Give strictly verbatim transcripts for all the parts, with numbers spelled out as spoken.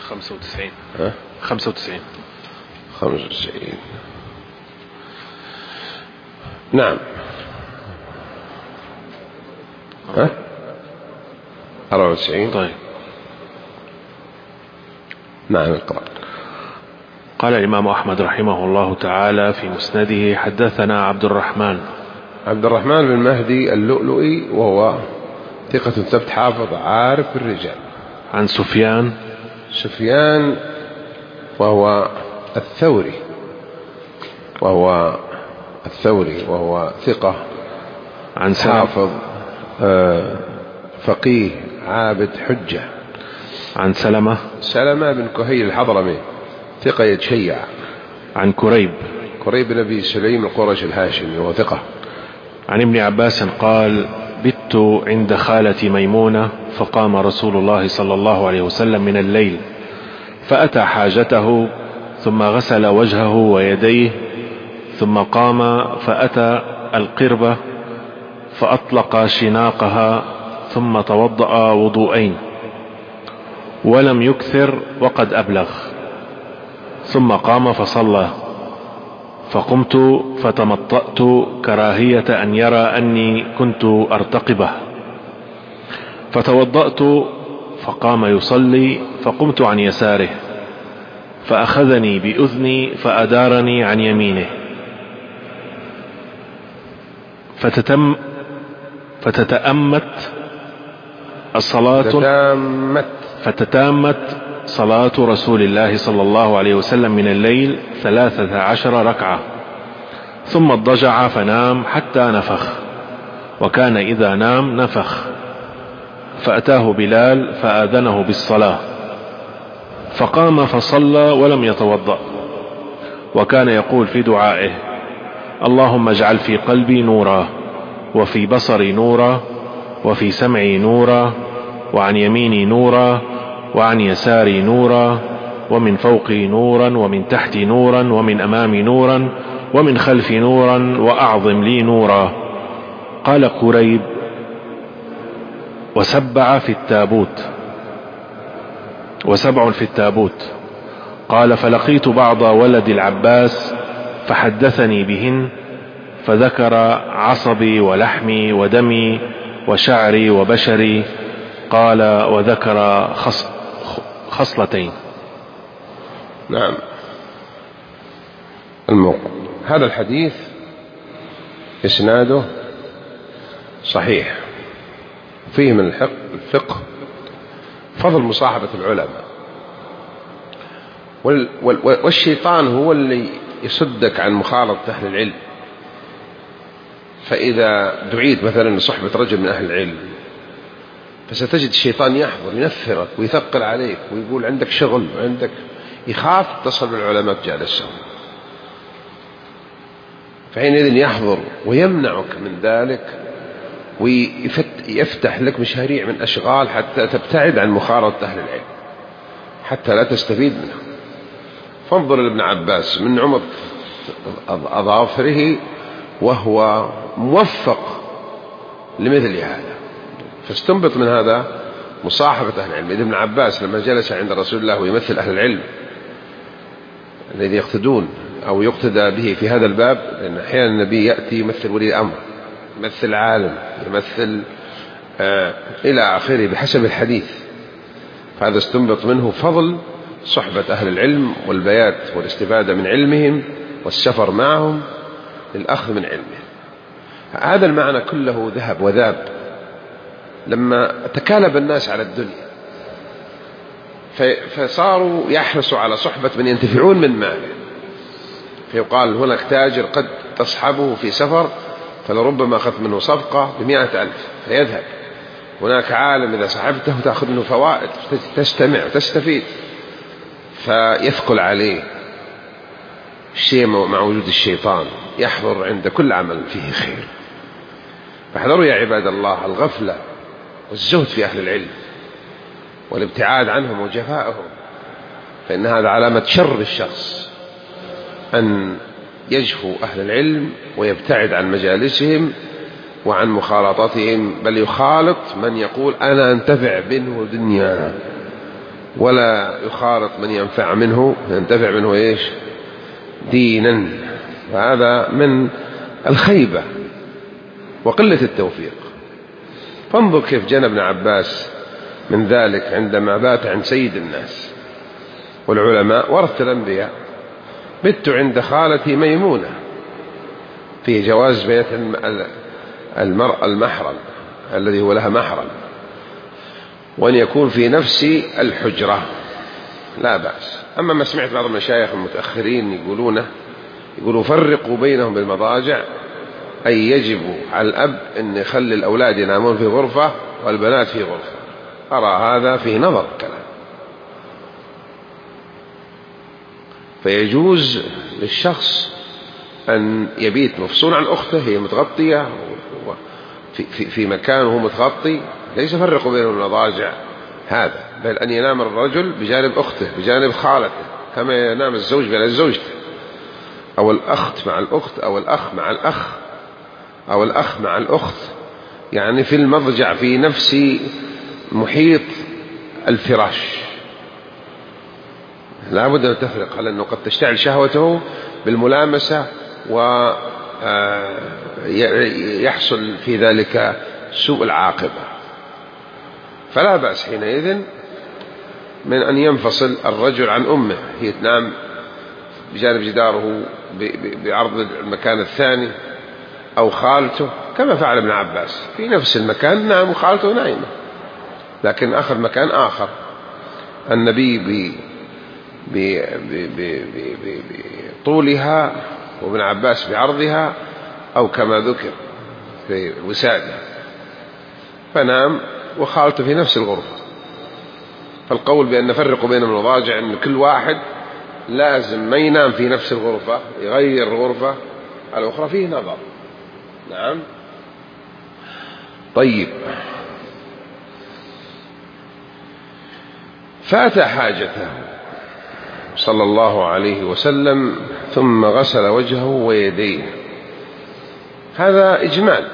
خمسة وتسعين. ها؟ خمسة وتسعين. خمسة وتسعين. نعم. ها؟ أربعة وتسعين. طيب. نعم القرآن. قال الإمام أحمد رحمه الله تعالى في مسنده: حدثنا عبد الرحمن عبد الرحمن بن مهدي اللؤلؤي، وهو ثقة ثبت حافظ عارف الرجال. عن سفيان سفيان وهو الثوري وهو الثوري وهو ثقة عن حافظ فقيه عابد حجة. عن سلمة سلمة بن كهيل الحضرمي ثقة يتشيع. عن كريب كريب بن أبي سليم القرش الهاشمي وهو ثقة. عن ابن عباس قال: بت عند خالتي ميمونة، فقام رسول الله صلى الله عليه وسلم من الليل فأتى حاجته، ثم غسل وجهه ويديه، ثم قام فأتى القربة فأطلق شناقها، ثم توضأ وضوءين ولم يكثر وقد أبلغ، ثم قام فصلى، فقمت فتمطأت كراهية أن يرى أني كنت أرتقبه، فتوضأت فقام يصلي، فقمت عن يساره فأخذني بأذني فأدارني عن يمينه، فتتم فتتأمت الصلاة فتتامت فتتامت صلاة رسول الله صلى الله عليه وسلم من الليل ثلاثة عشر ركعة، ثم اضطجع فنام حتى نفخ، وكان إذا نام نفخ، فأتاه بلال فآذنه بالصلاة، فقام فصلى ولم يتوضأ، وكان يقول في دعائه: اللهم اجعل في قلبي نورا، وفي بصري نورا، وفي سمعي نورا، وعن يميني نورا، وعن يساري نورا، ومن فوقي نورا، ومن تحتي نورا، ومن أمامي نورا، ومن خلفي نورا، وأعظم لي نورا. قال قريب: وسبع في التابوت وسبع في التابوت. قال: فلقيت بعض ولد العباس فحدثني بهن، فذكر عصبي ولحمي ودمي وشعري وبشري. قال: وذكر خص خصلتين. نعم. الموقع هذا الحديث إسناده صحيح، فيه من الفقه فضل مصاحبة العلماء، والشيطان هو اللي يصدك عن مخالطة أهل العلم. فإذا دعيت مثلا لصحبة رجل من أهل العلم، فستجد الشيطان يحضر ينفرك ويثقل عليك ويقول عندك شغل وعندك، يخاف تصل بالعلماء تجالسهم، فحينئذ يحضر ويمنعك من ذلك، ويفتح لك مشاريع من أشغال حتى تبتعد عن مخالطة أهل العلم، حتى لا تستفيد منها. فانظر لابن عباس من عمر أظافره وهو موفق لمثل هذا، فاستنبط من هذا مصاحبة أهل العلم. ابن عباس لما جلس عند رسول الله ويمثل أهل العلم الذي يقتدون أو يقتدى به في هذا الباب، لأن أحيانا النبي يأتي يمثل ولي الأمر، يمثل عالم، يمثل آه إلى آخره بحسب الحديث. فهذا استنبط منه فضل صحبة أهل العلم والبيات والاستفادة من علمهم والسفر معهم للأخذ من علمهم. هذا المعنى كله ذهب وذاب لما تكالب الناس على الدنيا، فصاروا يحرصوا على صحبة من ينتفعون من ماله. فيقال هناك تاجر قد تصحبه في سفر فلربما أخذت منه صفقة بمئة ألف فيذهب. هناك عالم إذا صحبته تأخذ منه فوائد، تستمع وتستفيد، فيثقل عليه الشيء مع وجود الشيطان، يحضر عند كل عمل فيه خير. فاحذروا يا عباد الله الغفلة والزهد في أهل العلم والابتعاد عنهم وجفائهم، فإن هذا علامة شر الشخص أن يجفو أهل العلم ويبتعد عن مجالسهم وعن مخالطتهم، بل يخالط من يقول أنا أنتفع منه دنيا ولا يخالط من ينفع منه ينتفع منه إيش دينا. فهذا من الخيبة وقلة التوفيق. فانظر كيف جنى ابن عباس من ذلك عندما بات عند سيد الناس والعلماء ورثة الأنبياء: بت عند خالتي ميمونة، في جواز بيت المرأة المحرم الذي هو لها محرم، وأن يكون في نفس الحجرة لا بأس. أما ما سمعت بعض المشايخ المتأخرين يقولونه يقولوا فرقوا بينهم بالمضاجع، أي يجب على الأب أن يخلي الأولاد ينامون في غرفة والبنات في غرفة. أرى هذا فيه نظر كلام. فيجوز للشخص أن يبيت مفصول عن أخته، هي متغطية في, في, في مكان وهو متغطي، ليس فرقوا بين المضاجع هذا، بل أن ينام الرجل بجانب أخته بجانب خالته، كما ينام الزوج بجانب زوجته، أو الأخت مع الأخت، أو الأخ مع الأخ، أو الأخ مع الأخت، يعني في المضجع في نفس محيط الفراش. لا بد أن تفرق، لأنه قد تشتعل شهوته بالملامسة ويحصل في ذلك سوء العاقبة. فلا بأس حينئذ من أن ينفصل الرجل عن أمه، هي تنام بجانب جداره بعرض المكان الثاني، أو خالته كما فعل ابن عباس في نفس المكان نام وخالته نائمة، لكن أخذ مكان آخر. النبي بطولها وابن عباس بعرضها، أو كما ذكر في وسادها، فنام وخالته في نفس الغرفة. فالقول بأن نفرق بين المضاجع أن كل واحد لازم ما ينام في نفس الغرفة، يغير الغرفة الأخرى، فيه نظر. نعم. طيب، فأتى حاجته صلى الله عليه وسلم ثم غسل وجهه ويديه. هذا إجمال،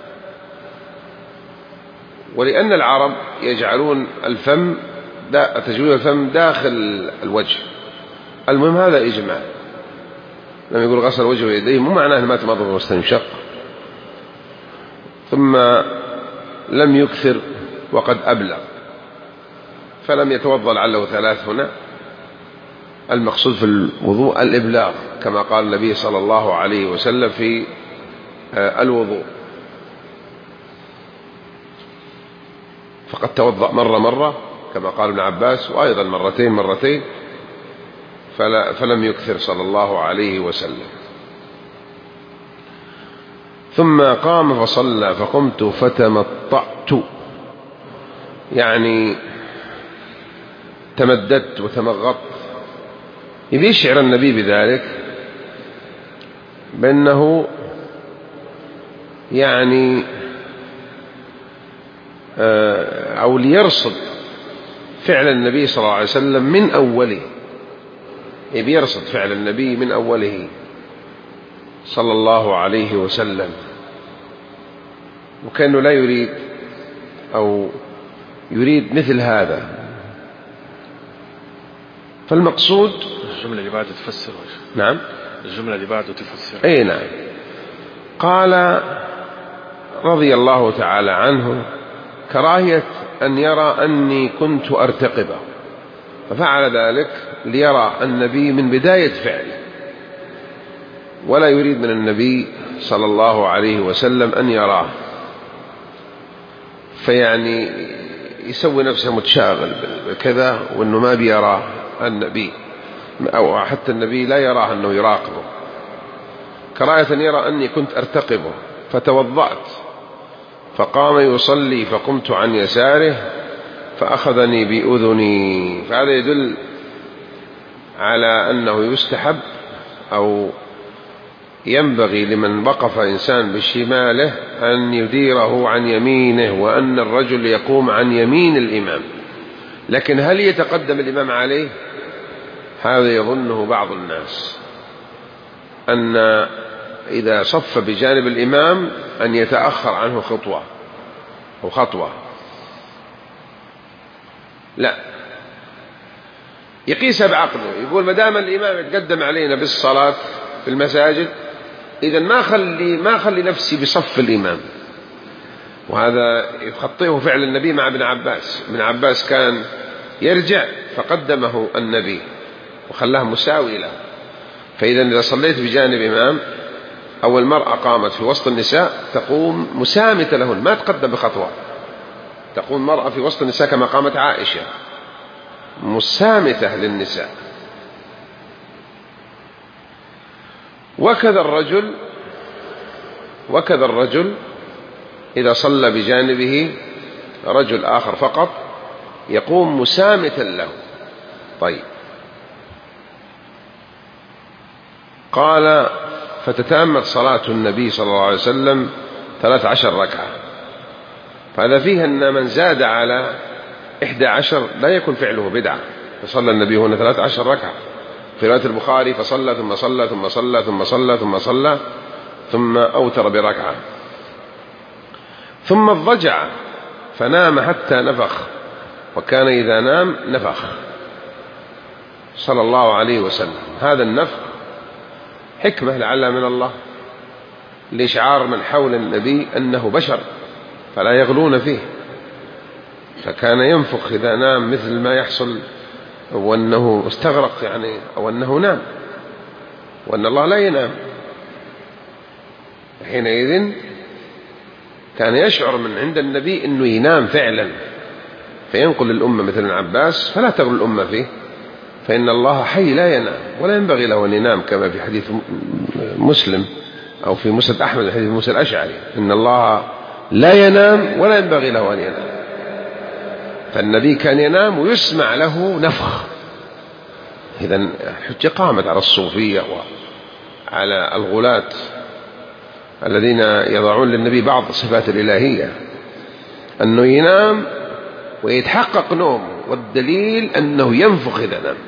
ولأن العرب يجعلون الفم تجويل الفم داخل الوجه. المهم هذا إجمال. لما يقول غسل وجهه ويديه مو معناه ما تمضمض واستنشق، ثم لم يكثر وقد أبلغ فلم يتوضأ لعله ثلاث. هنا المقصود في الوضوء الإبلاغ، كما قال النبي صلى الله عليه وسلم في الوضوء، فقد توضأ مرة مرة كما قال ابن عباس، وأيضا مرتين مرتين، فلا فلم يكثر صلى الله عليه وسلم. ثم قام فصلى فقمت فتمطعت، يعني تمددت وتمغطت. إذ يشعر النبي بذلك بأنه يعني أو ليرصد فعل النبي صلى الله عليه وسلم من أوله، يبي يرصد فعل النبي من أوله صلى الله عليه وسلم، وكأنه لا يريد أو يريد مثل هذا. فالمقصود الجملة اللي بعده تفسر. نعم، الجملة اللي بعده تفسر. أي نعم. قال رضي الله تعالى عنه: كراهية أن يرى أني كنت أرتقبه، ففعل ذلك ليرى النبي من بداية فعله، ولا يريد من النبي صلى الله عليه وسلم أن يراه، فيعني يسوي نفسه متشاغل بكذا وأنه ما بيراه النبي، أو حتى النبي لا يراه أنه يراقبه. كراهية أن يرى أني كنت أرتقبه، فتوضأت فقام يصلي فقمت عن يساره فأخذني بأذني. فهذا يدل على أنه يستحب أو ينبغي لمن وقف إنسان بشماله أن يديره عن يمينه، وأن الرجل يقوم عن يمين الإمام. لكن هل يتقدم الإمام عليه؟ هذا يظنه بعض الناس، أن إذا صف بجانب الإمام أن يتأخر عنه خطوة أو خطوة. لا، يقيسها بعقله، يقول ما دام الإمام يتقدم علينا بالصلاة في المساجد إذن ما خلي ما خلي نفسي بصف الإمام. وهذا يخطئه فعل النبي مع ابن عباس. ابن عباس كان يرجع فقدمه النبي وخلاه مساوي له. فإذا إذا صليت بجانب إمام أو المرأة قامت في وسط النساء تقوم مسامتة لهن، ما تقدم بخطوة، تقوم المرأة في وسط النساء كما قامت عائشة مسامتة للنساء. وكذا الرجل وكذا الرجل إذا صلى بجانبه رجل آخر فقط يقوم مسامتا له. طيب، قال فتتأمل صلاة النبي صلى الله عليه وسلم ثلاث عشر ركعة، فهذا فيه أن من زاد على إحدى عشر لا يكون فعله بدعة. فصلى النبي هنا ثلاث عشر ركعة. في رواية البخاري فصلى ثم صلى ثم صلى ثم صلى ثم صلى ثم أوتر بركعة، ثم اضطجع فنام حتى نفخ، وكان إذا نام نفخ صلى الله عليه وسلم. هذا النفخ حكمة لعل من الله لإشعار من حول النبي أنه بشر فلا يغلون فيه، فكان ينفخ إذا نام مثل ما يحصل وأنه استغرق يعني أو أنه نام، وأن الله لا ينام. حينئذ كان يشعر من عند النبي أنه ينام فعلا، فينقل الأمة مثل العباس فلا تغل الأمة فيه، فإن الله حي لا ينام ولا ينبغي له أن ينام، كما في حديث مسلم أو في مسند أحمد حديث موسى الأشعري إن الله لا ينام ولا ينبغي له أن ينام. فالنبي كان ينام ويسمع له نفخ. إذن حجة قامت على الصوفية وعلى الغلاة الذين يضعون للنبي بعض الصفات الإلهية أنه ينام ويتحقق نوم، والدليل أنه ينفخ إذا نام،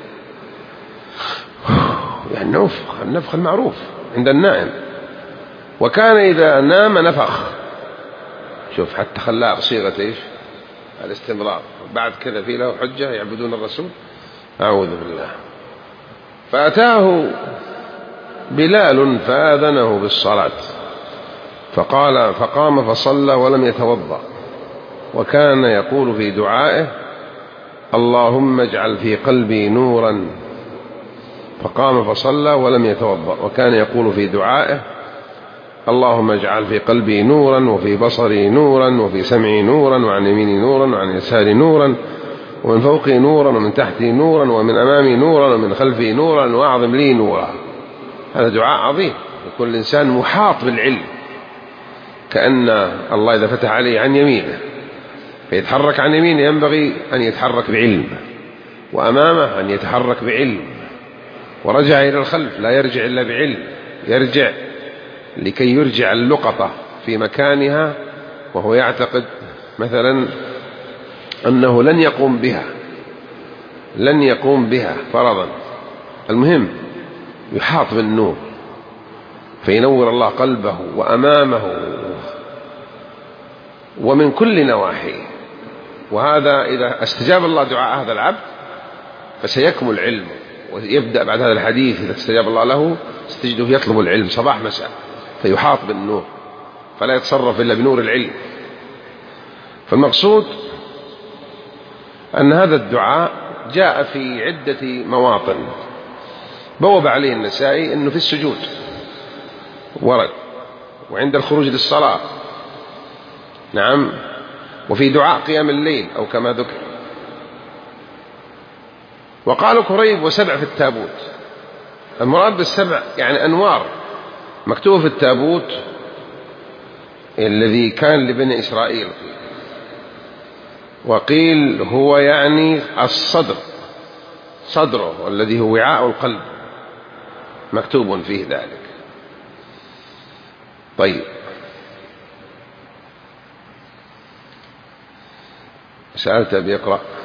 يعني النفخ النفخ المعروف عند النائم. وكان إذا نام نفخ. شوف حتى خلاها صيغة إيش الاستمرار. بعد كذا في له حجة يعبدون الرسول، أعوذ بالله. فأتاه بلال فآذنه بالصلاة فقال فقام فصلى ولم يتوضأ، وكان يقول في دعائه اللهم اجعل في قلبي نورا، فقام فصلى ولم يتوضأ، وكان يقول في دعائه اللهم اجعل في قلبي نورا وفي بصري نورا وفي سمعي نورا وعن يميني نورا وعن يساري نورا ومن فوقي نورا ومن تحتي نورا ومن أمامي نورا ومن خلفي نورا وأعظم لي نورا. هذا دعاء عظيم، يكون الإنسان محاط بالعلم، كأن الله إذا فتح عليه عن يمينه فيتحرك عن يمينه ينبغي أن يتحرك بعلم، وأمامه أن يتحرك بعلم، ورجع إلى الخلف لا يرجع إلا بعلم، يرجع لكي يرجع اللقطة في مكانها وهو يعتقد مثلا أنه لن يقوم بها لن يقوم بها فرضا. المهم يحاط بالنور فينور الله قلبه وأمامه ومن كل نواحيه. وهذا إذا استجاب الله دعاء هذا العبد فسيكمل علمه، ويبدأ بعد هذا الحديث إذا استجاب الله له ستجده يطلب العلم صباح مساء، فيحاط بالنور فلا يتصرف إلا بنور العلم. فالمقصود أن هذا الدعاء جاء في عدة مواطن، بوب عليه النسائي أنه في السجود ورد، وعند الخروج للصلاة، نعم، وفي دعاء قيام الليل أو كما ذكر. وقالوا كريب وسبع في التابوت. المراد بالسبع يعني أنوار مكتوبة في التابوت الذي كان لبني إسرائيل، وقيل هو يعني الصدر، صدره الذي هو وعاء القلب مكتوب فيه ذلك. طيب، سألت بيقرأ